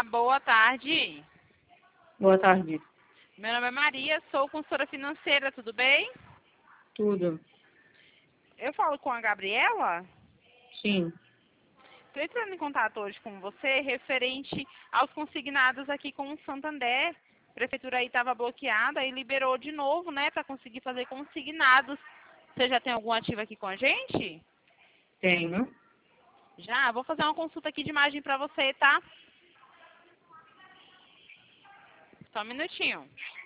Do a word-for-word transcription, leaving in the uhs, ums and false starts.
Olá, boa tarde. Boa tarde. Meu nome é Maria, sou consultora financeira, tudo bem? Tudo. Eu falo com a Gabriela. Sim. Estou entrando em contato hoje com você referente aos consignados aqui com o Santander. A prefeitura aí estava bloqueada e liberou de novo, né, para conseguir fazer consignados. Você já tem algum ativo aqui com a gente? Tenho. Já? Vou fazer uma consulta aqui de imagem para você, tá? Só um minutinho.